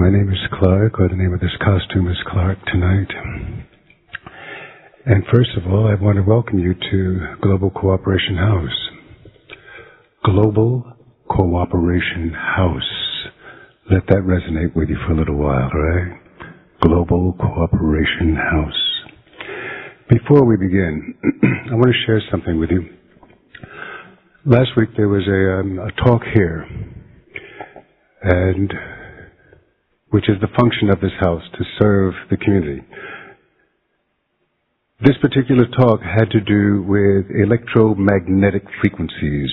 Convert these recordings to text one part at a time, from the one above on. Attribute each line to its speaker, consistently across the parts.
Speaker 1: My name is Clark, or the name of this costume is Clark tonight. And first of all, I want to welcome you to Global Cooperation House. Global Cooperation House. Let that resonate with you for a little while, right? Global Cooperation House. Before we begin, I want to share something with you. Last week there was a talk here, and which is the function of this house, to serve the community. This particular talk had to do with electromagnetic frequencies.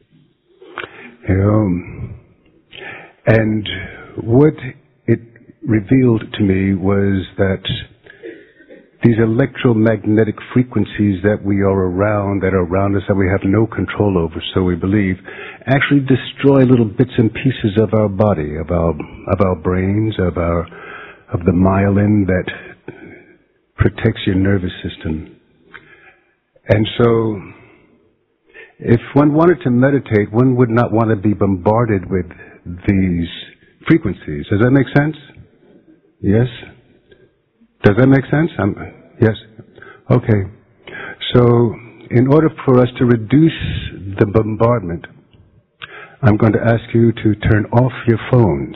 Speaker 1: And what it revealed to me was that these electromagnetic frequencies that we are around, that are around us, that we have no control over, so we believe, actually destroy little bits and pieces of our body, of our brains, of the myelin that protects your nervous system. And so, if one wanted to meditate, one would not want to be bombarded with these frequencies. Does that make sense? Yes? Does that make sense? Yes? Okay. So, in order for us to reduce the bombardment, I'm going to ask you to turn off your phones.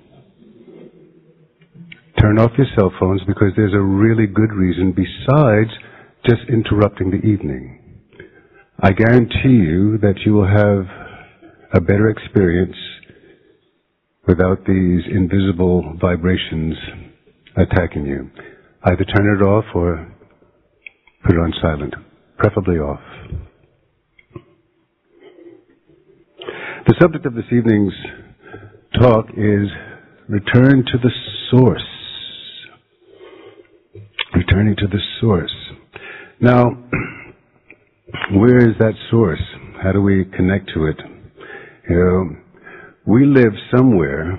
Speaker 1: Turn off your cell phones, because there's a really good reason besides just interrupting the evening. I guarantee you that you will have a better experience without these invisible vibrations attacking you. Either turn it off or put it on silent, preferably off. The subject of this evening's talk is return to the source. Returning to the source. Now, where is that source? How do we connect to it? We live somewhere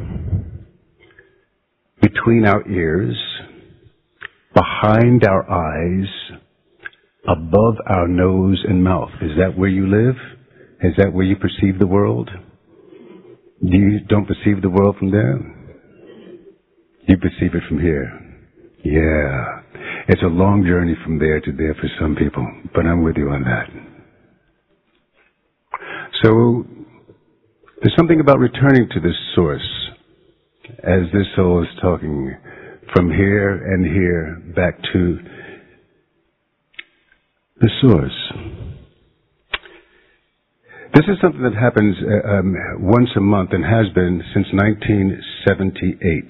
Speaker 1: between our ears, behind our eyes, above our nose and mouth. Is that where you live? Is that where you perceive the world? You don't perceive the world from there? You perceive it from here. Yeah. It's a long journey from there to there for some people, but I'm with you on that. So, there's something about returning to this source, as this soul is talking, from here and here back to the source. This is something that happens once a month and has been since 1978.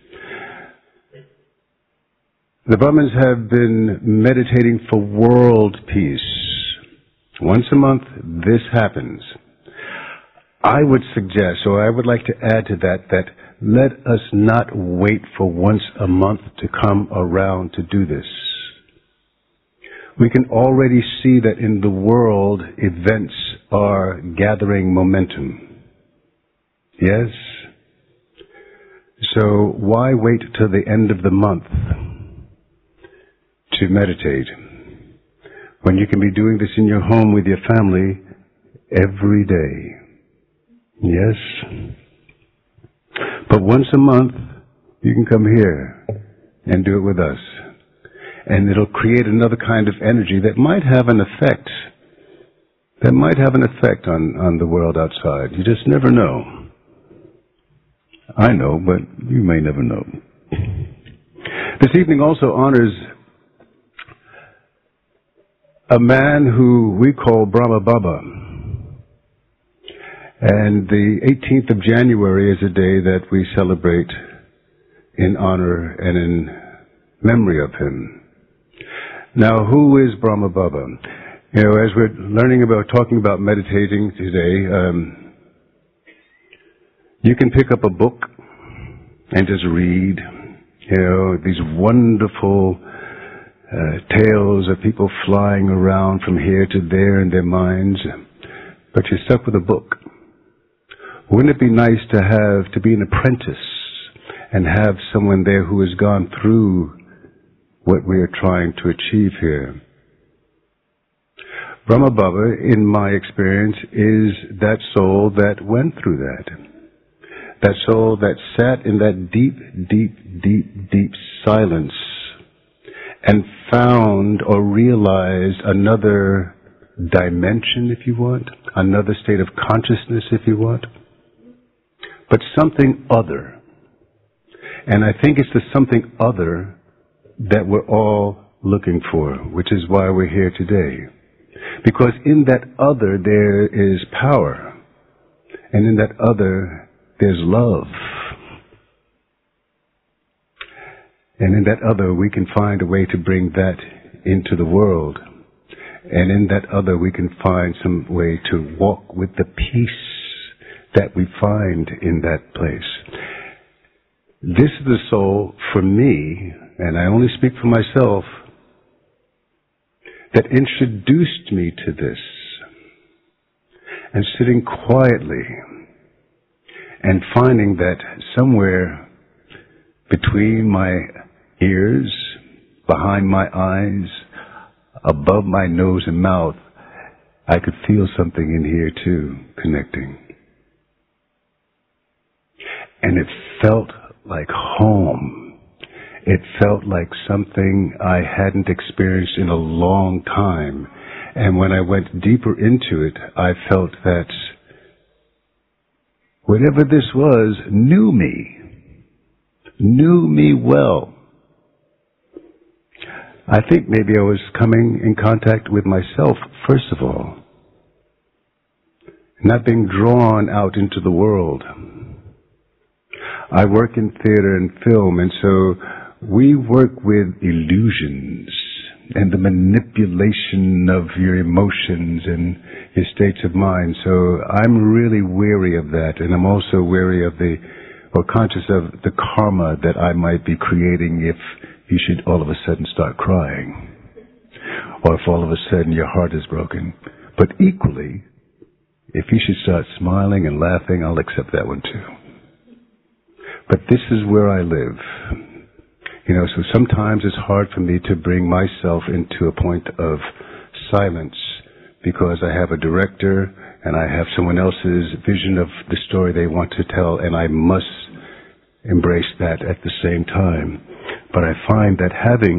Speaker 1: The Brahmins have been meditating for world peace. Once a month, this happens. I would suggest, or I would like to add to that, that let us not wait for once a month to come around to do this. We can already see that in the world, events are gathering momentum. Yes? So why wait till the end of the month to meditate, when you can be doing this in your home with your family every day? Yes? But once a month, you can come here and do it with us. And it'll create another kind of energy that might have an effect. That might have an effect on the world outside. You just never know. I know, but you may never know. This evening also honors a man who we call Brahma Baba. And the 18th of January is a day that we celebrate in honor and in memory of him. Now, who is Brahma Baba? As we're talking about meditating today, you can pick up a book and just read, these wonderful tales of people flying around from here to there in their minds, but you're stuck with a book. Wouldn't it be nice to be an apprentice and have someone there who has gone through what we are trying to achieve here? Brahma Baba, in my experience, is that soul that went through that. That soul that sat in that deep, deep, deep, deep silence and found or realized another dimension, if you want, another state of consciousness, if you want, but something other. And I think it's the something other that we're all looking for, which is why we're here today. Because in that other there is power, and in that other there's love. And in that other we can find a way to bring that into the world. And in that other we can find some way to walk with the peace that we find in that place. This is the soul, for me, and I only speak for myself, that introduced me to this. And sitting quietly and finding that somewhere between my ears, behind my eyes, above my nose and mouth, I could feel something in here too, connecting. And it felt like home. It felt like something I hadn't experienced in a long time. And when I went deeper into it, I felt that whatever this was knew me well. I think maybe I was coming in contact with myself, first of all, not being drawn out into the world. I work in theater and film, and so we work with illusions and the manipulation of your emotions and your states of mind. So I'm really wary of that, and I'm also wary of conscious of the karma that I might be creating if you should all of a sudden start crying, or if all of a sudden your heart is broken. But equally, if you should start smiling and laughing, I'll accept that one too. But this is where I live. So sometimes it's hard for me to bring myself into a point of silence because I have a director and I have someone else's vision of the story they want to tell, and I must embrace that at the same time. But I find that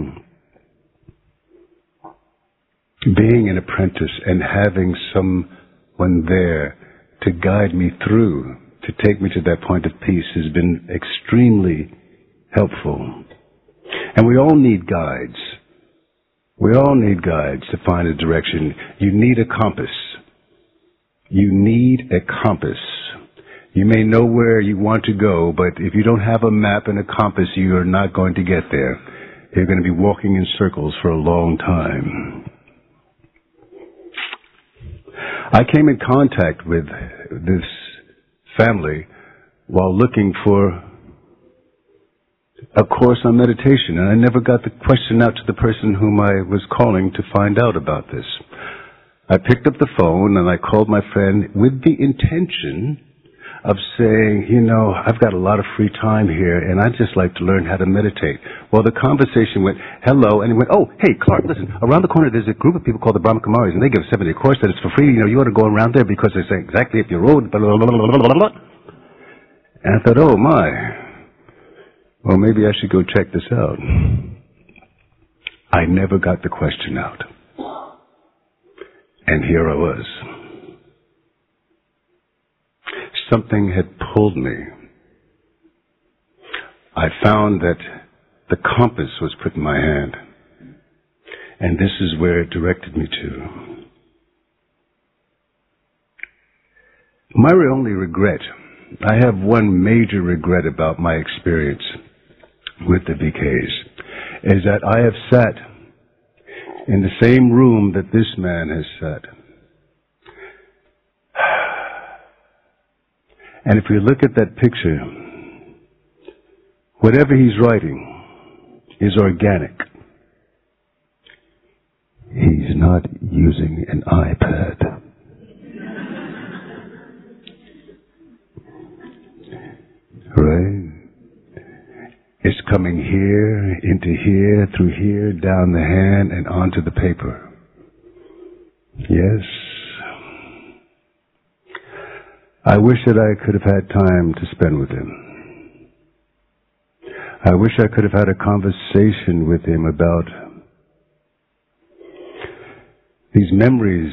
Speaker 1: being an apprentice and having someone there to guide me through, to take me to that point of peace, has been extremely helpful. And we all need guides. We all need guides to find a direction. You need a compass. You need a compass. You may know where you want to go, but if you don't have a map and a compass, you are not going to get there. You're going to be walking in circles for a long time. I came in contact with this family while looking for a course on meditation, and I never got the question out to the person whom I was calling to find out about this. I picked up the phone and I called my friend with the intention of saying, I've got a lot of free time here and I'd just like to learn how to meditate. Well, the conversation went, hello, and he went, oh, hey, Clark, listen, around the corner there's a group of people called the Brahma Kumaris, and they give a 7-day course that it's for free. You ought to go around there because they say exactly if you're old, blah, blah, blah, blah, blah, blah. And I thought, oh my, well, maybe I should go check this out. I never got the question out. And here I was. Something had pulled me. I found that the compass was put in my hand. And this is where it directed me to. My only regret, I have one major regret about my experience with the BKs, is that I have sat in the same room that this man has sat. And if you look at that picture, whatever he's writing is organic. He's not using an iPad. Right? It's coming here, into here, through here, down the hand, and onto the paper. Yes. I wish that I could have had time to spend with him. I wish I could have had a conversation with him about these memories,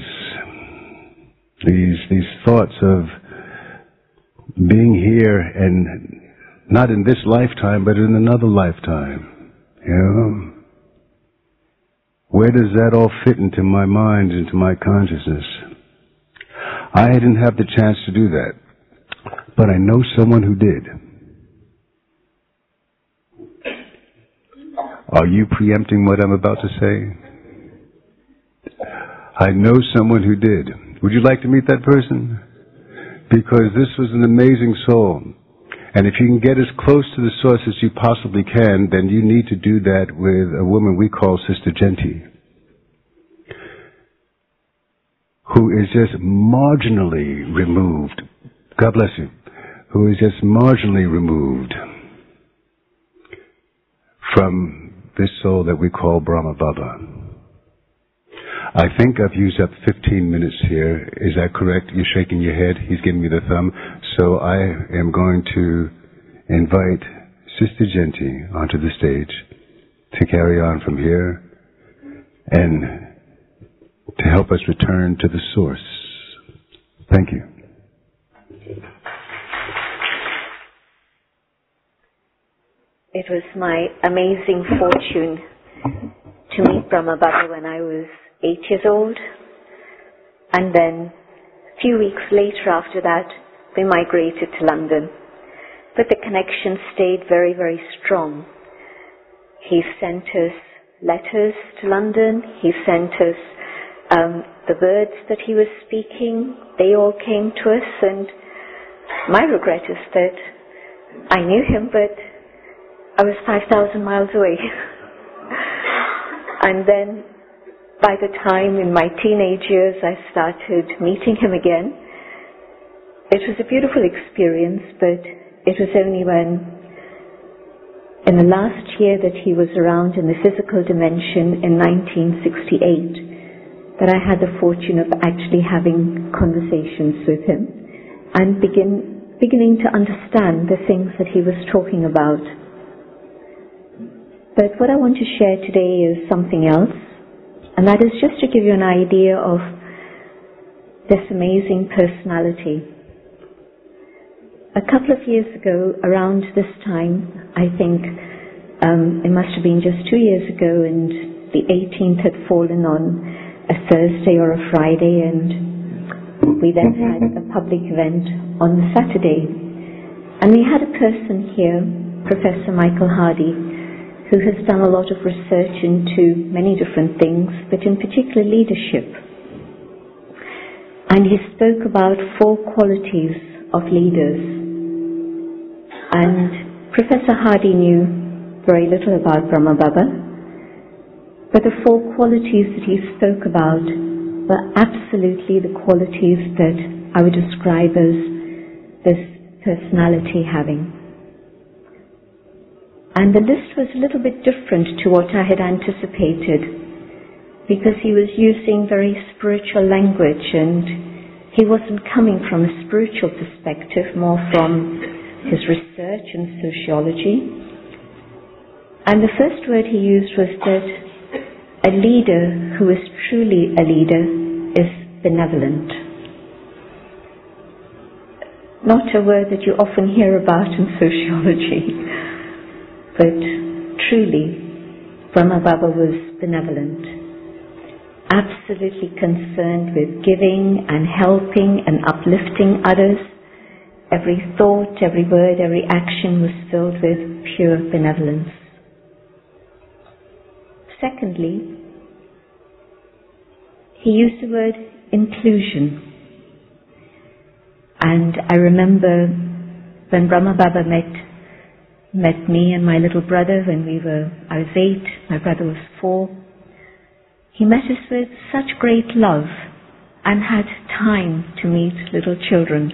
Speaker 1: these thoughts of being here, and not in this lifetime, but in another lifetime. You know? Where does that all fit into my mind, into my consciousness? I didn't have the chance to do that, but I know someone who did. Are you preempting what I'm about to say? I know someone who did. Would you like to meet that person? Because this was an amazing soul. And if you can get as close to the source as you possibly can, then you need to do that with a woman we call Sister Genti, who is just marginally removed. God bless you. Who is just marginally removed from this soul that we call Brahma Baba. I think I've used up 15 minutes here. Is that correct? You're shaking your head. He's giving me the thumb. So I am going to invite Sister Genti onto the stage to carry on from here and to help us return to the source. Thank you.
Speaker 2: It was my amazing fortune to meet Brahma Baba when I was 8 years old. And then a few weeks later after that, we migrated to London. But the connection stayed very, very strong. He sent us letters to London. He sent us the words that he was speaking. They all came to us. And my regret is that I knew him, but I was 5,000 miles away. And then by the time in my teenage years I started meeting him again, it was a beautiful experience, but it was only when, in the last year that he was around in the physical dimension in 1968, that I had the fortune of actually having conversations with him and beginning to understand the things that he was talking about. But what I want to share today is something else, and that is just to give you an idea of this amazing personality. A couple of years ago, around this time, I think it must have been just 2 years ago, and the 18th had fallen on a Thursday or a Friday, and we then had a public event on the Saturday. And we had a person here, Professor Michael Hardy, who has done a lot of research into many different things, but in particular leadership. And he spoke about 4 qualities of leaders. And Professor Hardy knew very little about Brahma Baba, but the 4 qualities that he spoke about were absolutely the qualities that I would describe as this personality having. And the list was a little bit different to what I had anticipated, because he was using very spiritual language, and he wasn't coming from a spiritual perspective, more from his research in sociology. And the first word he used was that a leader who is truly a leader is benevolent. Not a word that you often hear about in sociology. But truly, Brahma Baba was benevolent, absolutely concerned with giving and helping and uplifting others. Every thought, every word, every action was filled with pure benevolence. Secondly, he used the word inclusion. And I remember when Brahma Baba met me and my little brother when I was 8, my brother was 4. He met us with such great love and had time to meet little children.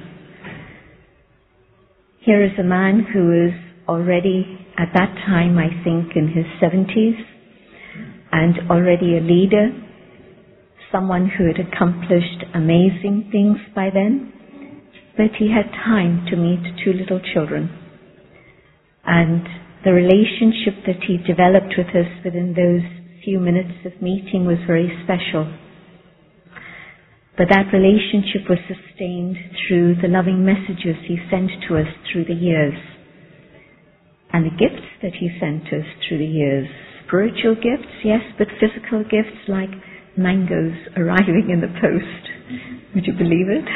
Speaker 2: Here is a man who is already, at that time, I think in his 70s, and already a leader, someone who had accomplished amazing things by then, but he had time to meet 2 little children. And the relationship that he developed with us within those few minutes of meeting was very special. But that relationship was sustained through the loving messages he sent to us through the years. And the gifts that he sent us through the years. Spiritual gifts, yes, but physical gifts like mangoes arriving in the post. Would you believe it?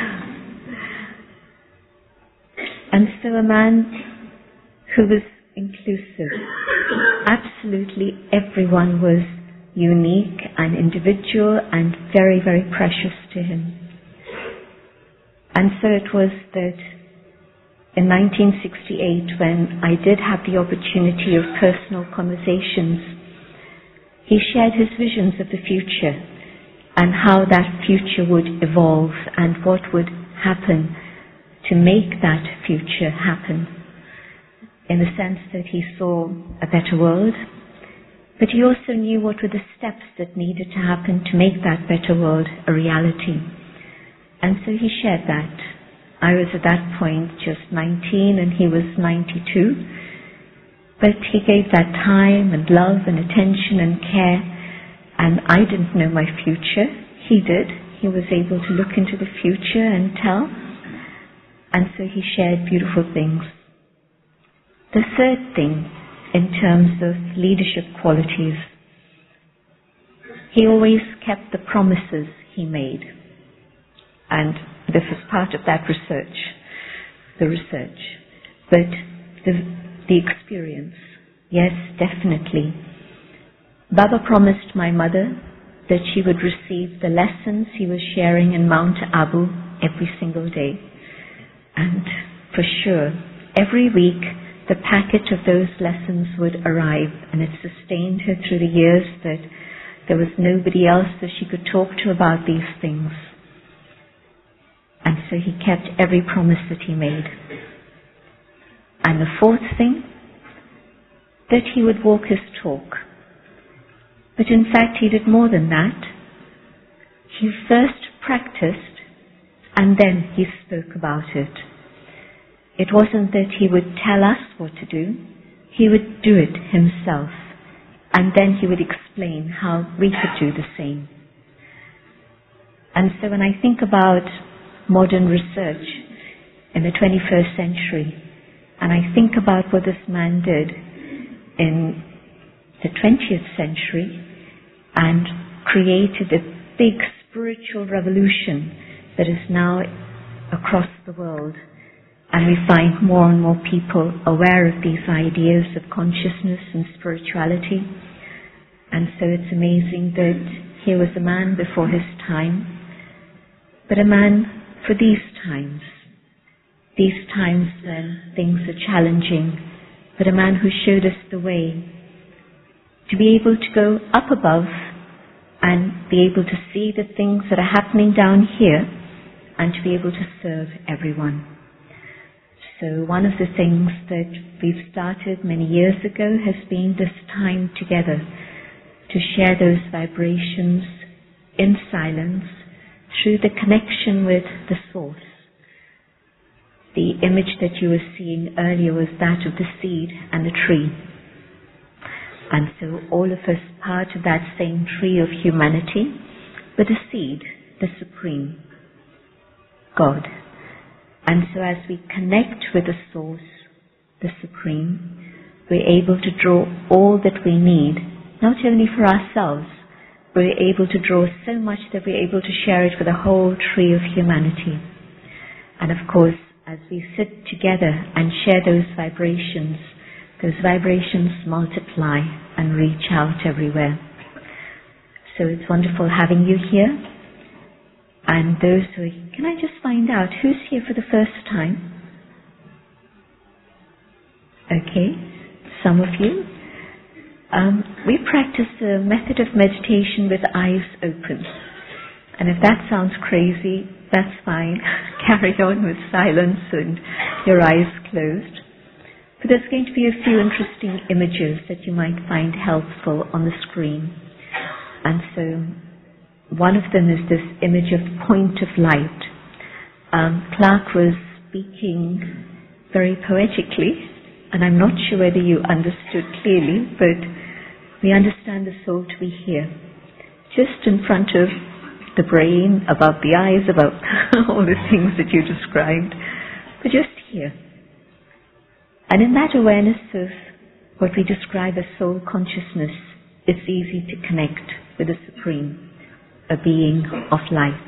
Speaker 2: And so a man who was inclusive. Absolutely everyone was unique and individual and very, very precious to him. And so it was that in 1968, when I did have the opportunity of personal conversations, he shared his visions of the future and how that future would evolve and what would happen to make that future happen, in the sense that he saw a better world, but he also knew what were the steps that needed to happen to make that better world a reality. And so he shared that. I was at that point just 19 and he was 92. But he gave that time and love and attention and care. And I didn't know my future. He did. He was able to look into the future and tell. And so he shared beautiful things. The third thing, in terms of leadership qualities, he always kept the promises he made. And this is part of that research, the research. But the experience, yes, definitely. Baba promised my mother that she would receive the lessons he was sharing in Mount Abu every single day. And for sure, every week, the packet of those lessons would arrive, and it sustained her through the years that there was nobody else that she could talk to about these things. And so he kept every promise that he made. And the fourth thing, that he would walk his talk. But in fact, he did more than that. He first practiced, and then he spoke about it. It wasn't that he would tell us what to do. He would do it himself. And then he would explain how we could do the same. And so when I think about modern research in the 21st century, and I think about what this man did in the 20th century and created a big spiritual revolution that is now across the world, and we find more and more people aware of these ideas of consciousness and spirituality. And so it's amazing that he was a man before his time, but a man for these times when things are challenging, but a man who showed us the way to be able to go up above and be able to see the things that are happening down here and to be able to serve everyone. So one of the things that we've started many years ago has been this time together to share those vibrations in silence through the connection with the source. The image that you were seeing earlier was that of the seed and the tree. And so all of us part of that same tree of humanity, but the seed, the Supreme, God. And so as we connect with the source, the Supreme, we're able to draw all that we need, not only for ourselves, but we're able to draw so much that we're able to share it with the whole tree of humanity. And of course, as we sit together and share those vibrations multiply and reach out everywhere. So it's wonderful having you here. And those who can I just find out who's here for the first time? Okay, some of you. We practice a method of meditation with eyes open. And if that sounds crazy, that's fine. Carry on with silence and your eyes closed. But there's going to be a few interesting images that you might find helpful on the screen. And so one of them is this image of point of light. Clark was speaking very poetically, and I'm not sure whether you understood clearly, but we understand the soul to be here, just in front of the brain, above the eyes, above all the things that you described, but just here. And in that awareness of what we describe as soul consciousness, it's easy to connect with the Supreme, a being of light.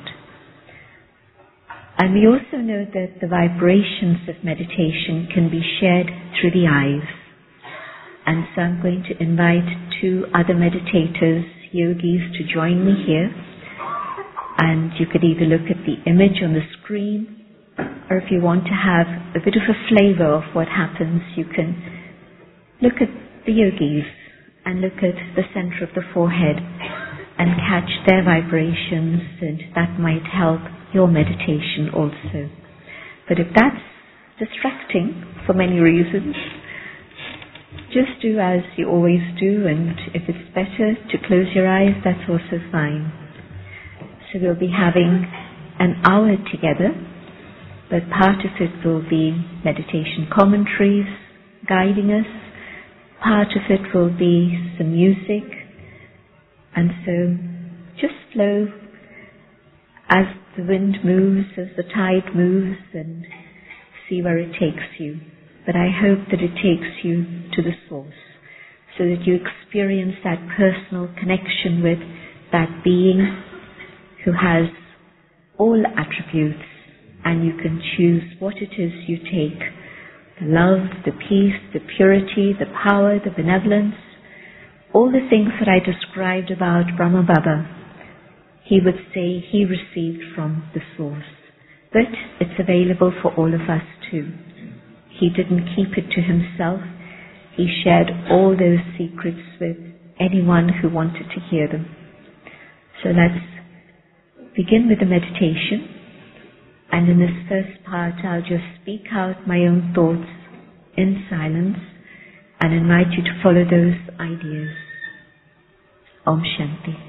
Speaker 2: And we also know that the vibrations of meditation can be shared through the eyes. And so I'm going to invite 2 other meditators, yogis, to join me here. And you could either look at the image on the screen, or if you want to have a bit of a flavor of what happens, you can look at the yogis and look at the center of the forehead and catch their vibrations, and that might help your meditation also. But if that's distracting for many reasons, just do as you always do, and if it's better to close your eyes, that's also fine. So we'll be having an hour together, but part of it will be meditation commentaries guiding us, part of it will be some music, and so just flow as the wind moves, as the tide moves, and see where it takes you. But I hope that it takes you to the source, so that you experience that personal connection with that being who has all attributes, and you can choose what it is you take: the love, the peace, the purity, the power, the benevolence, all the things that I described about Brahma Baba. He would say he received from the source, but it's available for all of us too. He didn't keep it to himself. He shared all those secrets with anyone who wanted to hear them. So let's begin with the meditation. And in this first part, I'll just speak out my own thoughts in silence and invite you to follow those ideas. Om Shanti.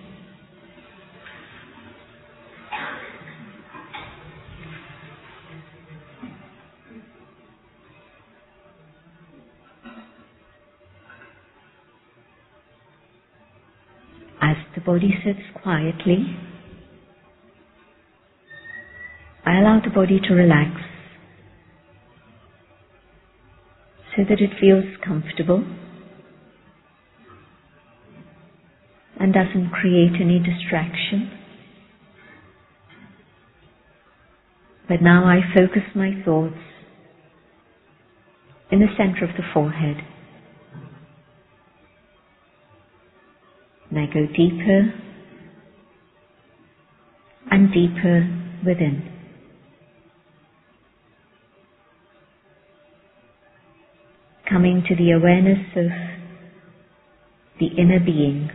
Speaker 2: As the body sits quietly, I allow the body to relax so that it feels comfortable and doesn't create any distraction. But now I focus my thoughts in the center of the forehead. And I go deeper and deeper within. Coming to the awareness of the inner being,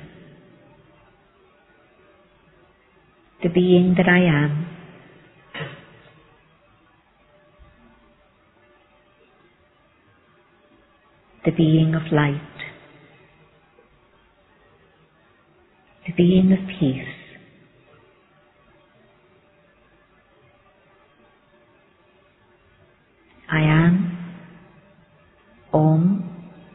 Speaker 2: the being that I am, the being of light, the being of peace. I am Om.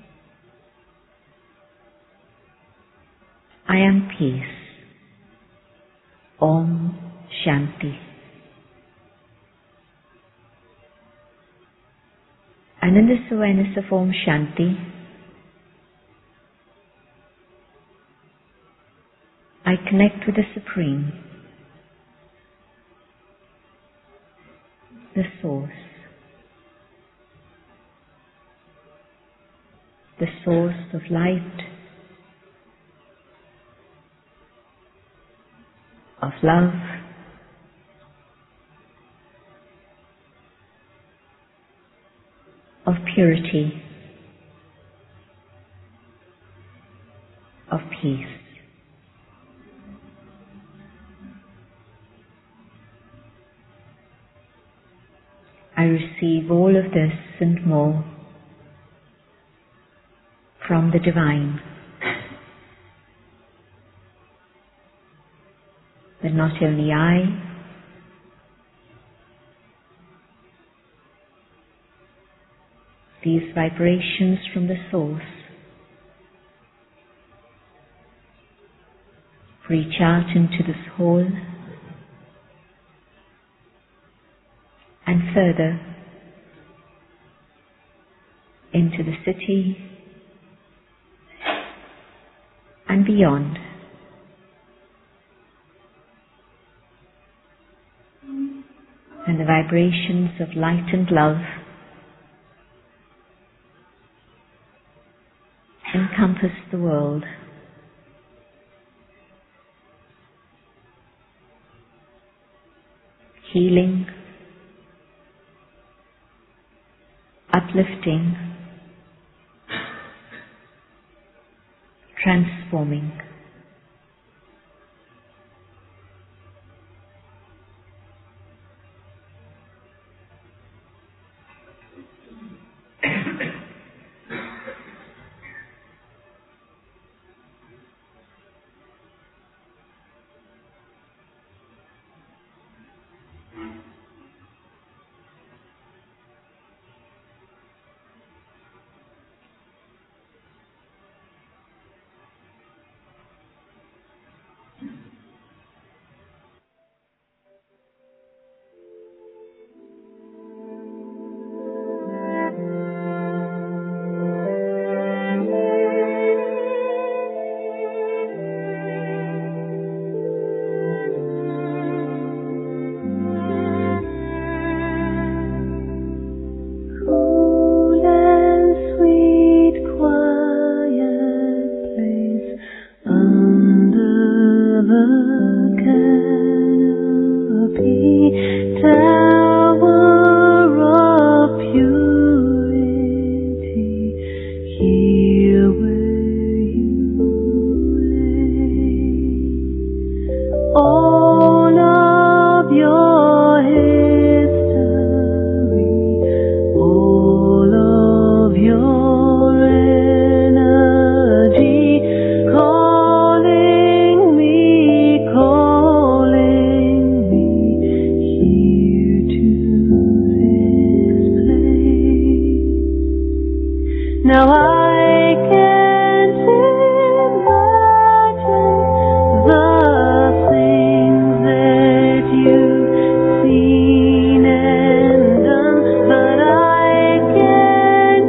Speaker 2: I am peace. Om Shanti. And in this awareness of Om Shanti, I connect with the Supreme, the Source, the source of light, of love, of purity, of peace. I receive all of this and more from the Divine. But not only I, these vibrations from the source reach out into this hall and further into the city and beyond. And the vibrations of light and love encompass the world. Healing, uplifting, transforming.
Speaker 3: Now I can't imagine the things that you've seen and done, but I can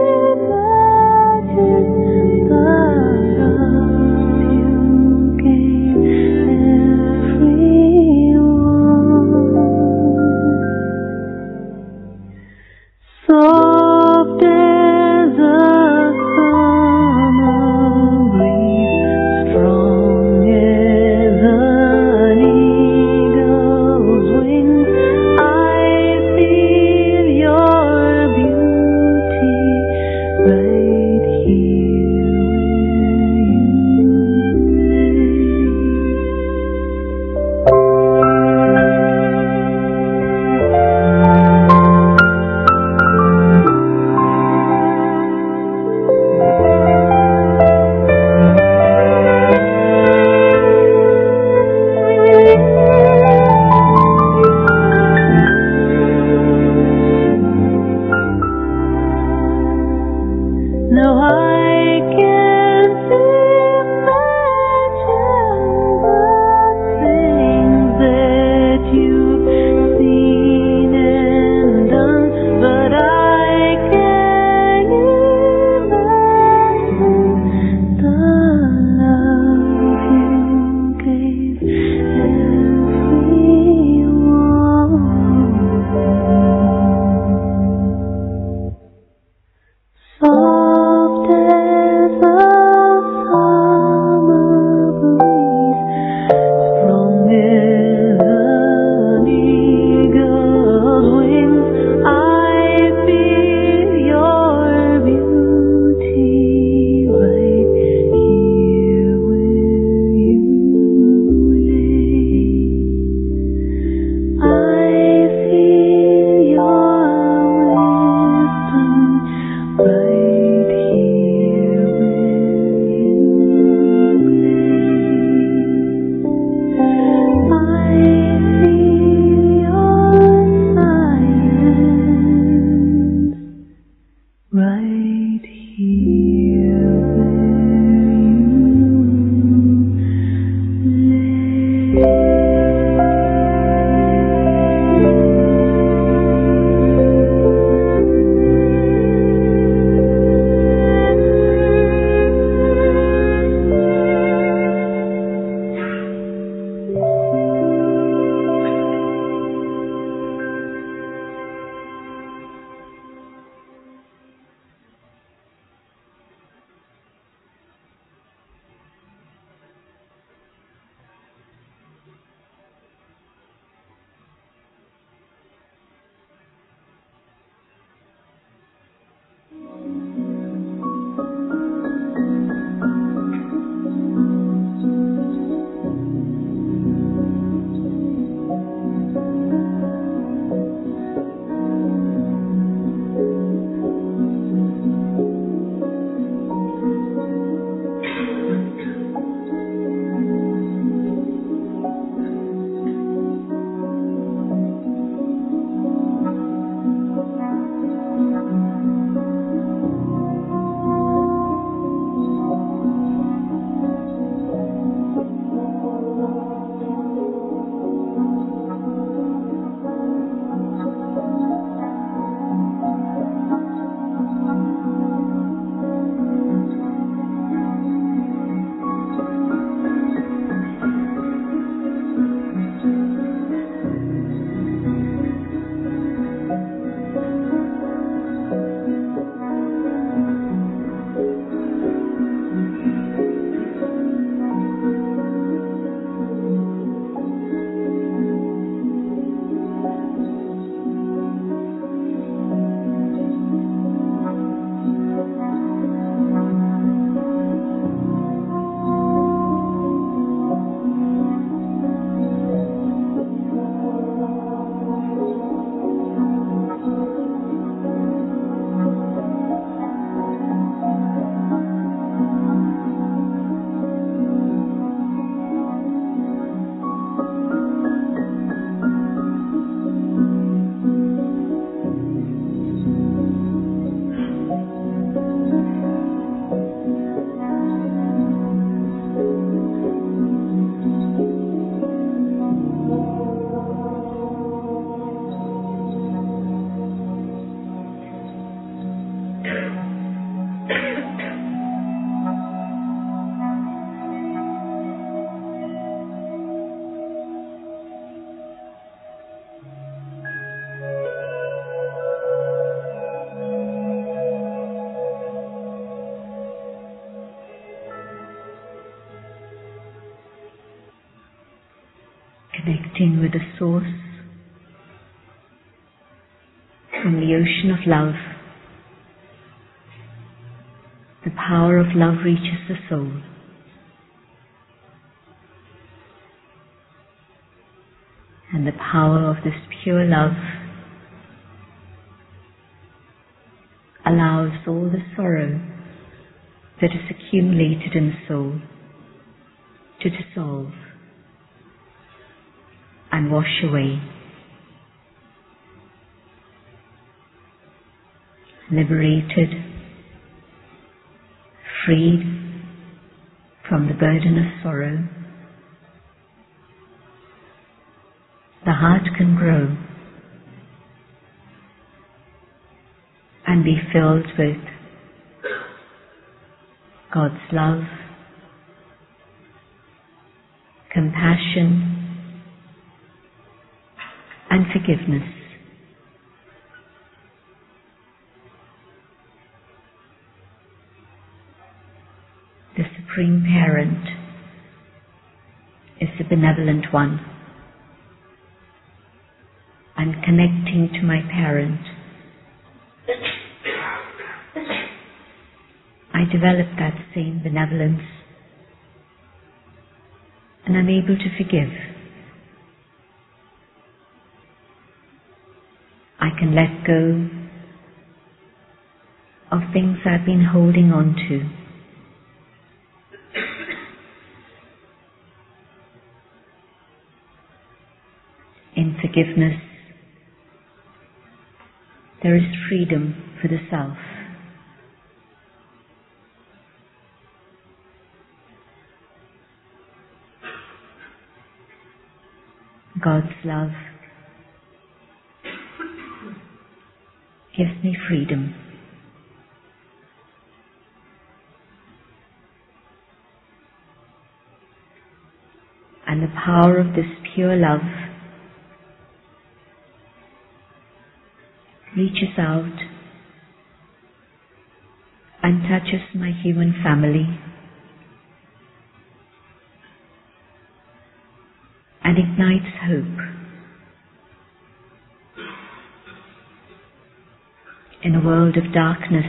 Speaker 3: imagine the love you gave everyone. Soft as a summer breeze, strong as an eagle's wings, I feel your beauty right here Now I can't imagine the things that you've seen and done, but I can imagine the love you gave everyone. Soft as a summer breeze, strong as an eagle's wings, I feel your beauty right here where you lay. I feel your wisdom right here where you lay. I feel your silence right here where you lay. Connecting with the source from the ocean of love. The power of love reaches the soul. And the power of this pure love allows all the sorrow that is accumulated in the soul to dissolve and wash away. Liberated, freed from the burden of sorrow, the heart can grow and be filled with God's love, compassion, and forgiveness. The Supreme Parent is the benevolent one, and connecting to my parent, I develop that same benevolence and I'm able to forgive. I can let go of things I've been holding on to. In forgiveness, there is freedom for the self. God's love gives me freedom. And the power of this pure love reaches out and touches my human family and ignites hope in a world of darkness.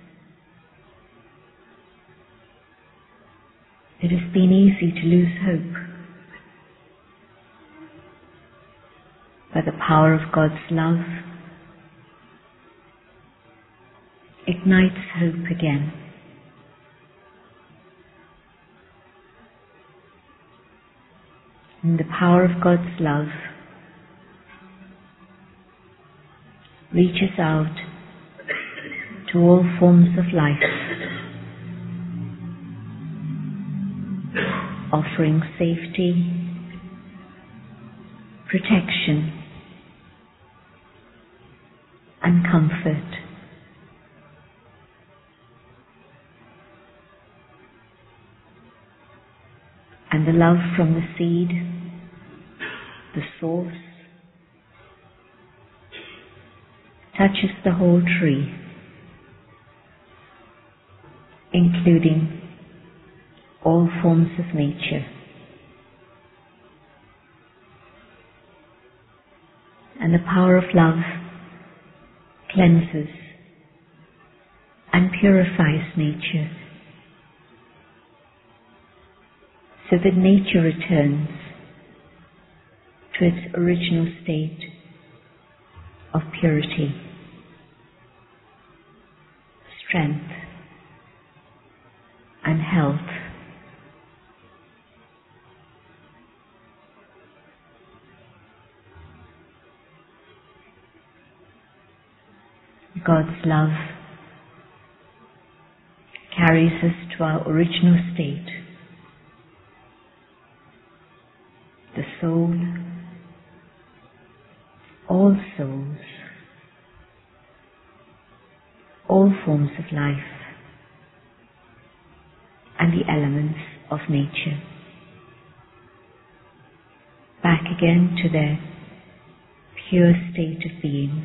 Speaker 3: It has been easy to lose hope, but the power of God's love ignites hope again. And the power of God's love reaches out to all forms of life, offering safety, protection, and comfort. And the love from the seed, the source, touches the whole tree, including all forms of nature. And the power of love cleanses and purifies nature, so that nature returns to its original state of purity, strength, and health. God's love carries us to our original state, the soul, all souls, all forms of life, and the elements of nature, back again to their pure state of being.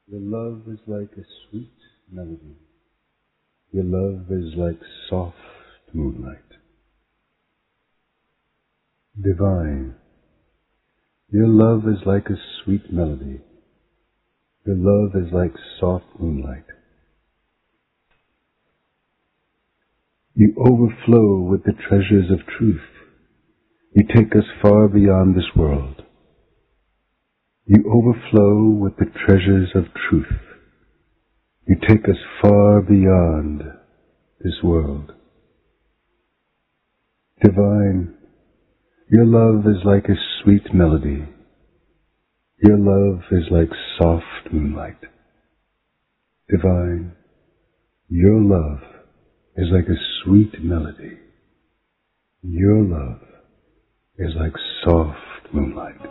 Speaker 1: Your love is like a sweet melody. Your love is like soft moonlight. Divine. Your love is like a sweet melody. Your love is like soft moonlight. You overflow with the treasures of truth. You take us far beyond this world. You overflow with the treasures of truth. You take us far beyond this world. Divine, your love is like a sweet melody. Your love is like soft moonlight. Divine, your love is like a sweet melody. Your love is like soft moonlight.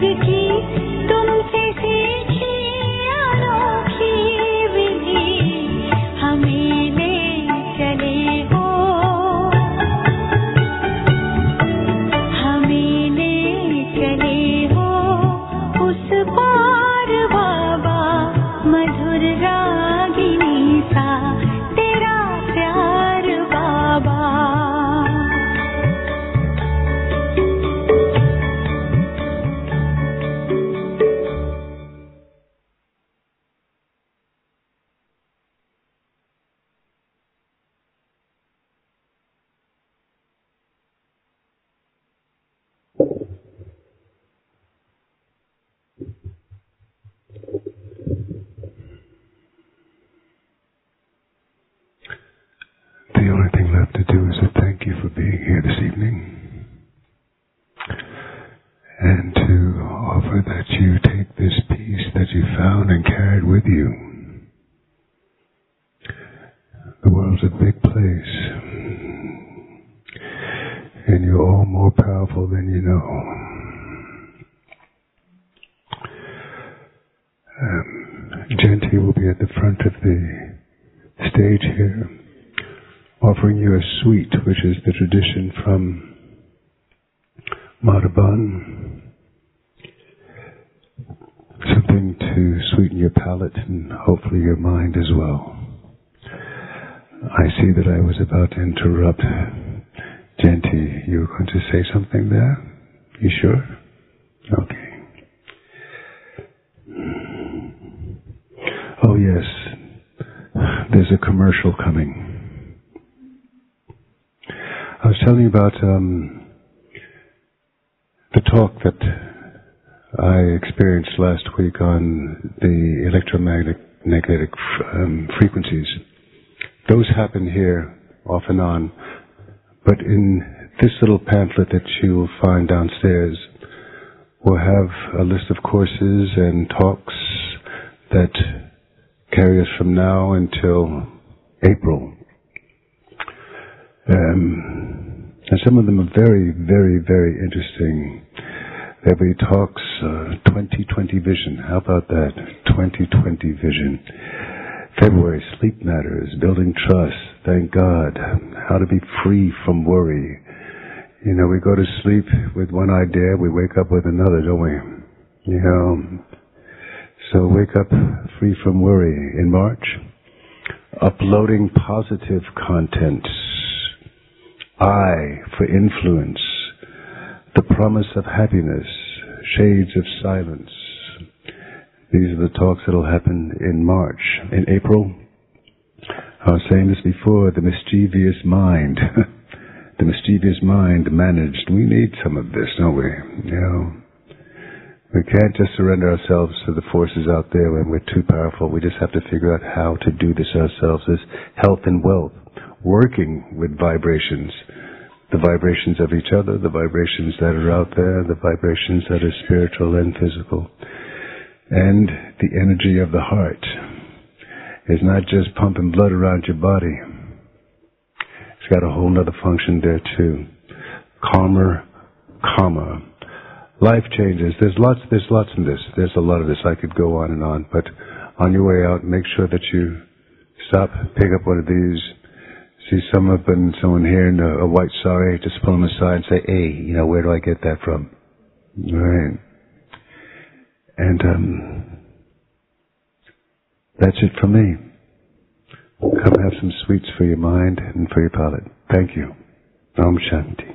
Speaker 1: The only thing left to do is to thank you for being here this evening, and to offer that you take this peace that you found and carried with you. The world's a big place, and you're all more powerful than you know. Jenti will be at the front of the stage here, offering you a sweet, which is the tradition from Madhavan. Something to sweeten your palate and hopefully your mind as well. I see that I was about to interrupt. Jenti, you were going to say something there? You sure? Okay. Oh yes, there's a commercial coming. I was telling you about the talk that I experienced last week on the electromagnetic frequencies. Those happen here off and on, but in this little pamphlet that you will find downstairs, we'll have a list of courses and talks that carry us from now until April. And some of them are very, very, very interesting. There'll be talks, 2020 vision. How about that? 2020 vision. February, sleep matters, building trust, thank God. How to be free from worry. You know, we go to sleep with one idea, we wake up with another, don't we? You know, so wake up free from worry. In March, uploading positive content. I for influence. The promise of happiness. Shades of silence. These are the talks that will happen in March. In April, I was saying this before, the mischievous mind. The mischievous mind managed. We need some of this, don't we? You know, we can't just surrender ourselves to the forces out there when we're too powerful. We just have to figure out how to do this ourselves. This health and wealth, working with vibrations, the vibrations of each other, the vibrations that are out there, the vibrations that are spiritual and physical. And the energy of the heart is not just pumping blood around your body. It's got a whole other function there too. Calmer. Life changes. There's lots in this. There's a lot of this. I could go on and on, but on your way out, make sure that you stop, pick up one of these. See someone here in a white sari, just pull them aside and say, hey, you know, where do I get that from? Right. And that's it for me. Come have some sweets for your mind and for your palate. Thank you. Om Shanti.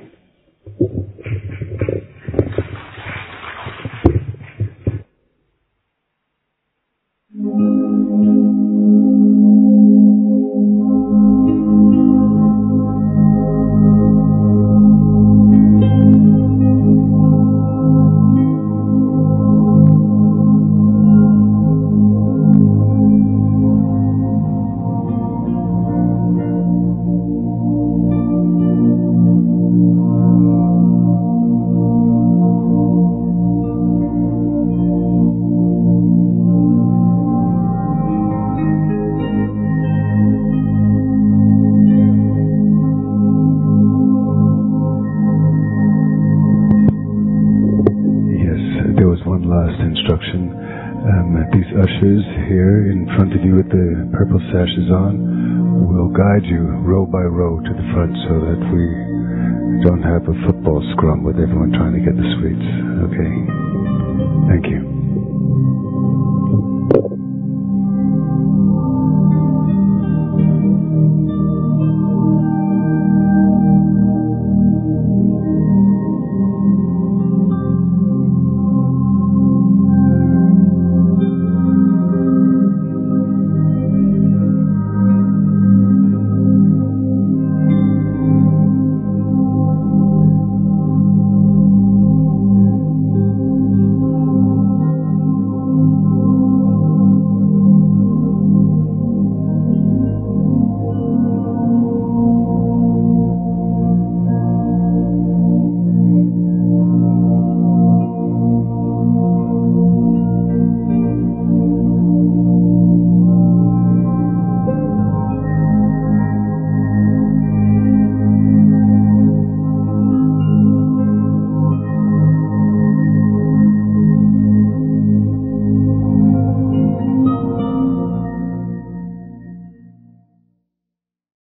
Speaker 1: one last instruction. These ushers here in front of you with the purple sashes on will guide you row by row to the front so that we don't have a football scrum with everyone trying to get the sweets. Okay? Thank you.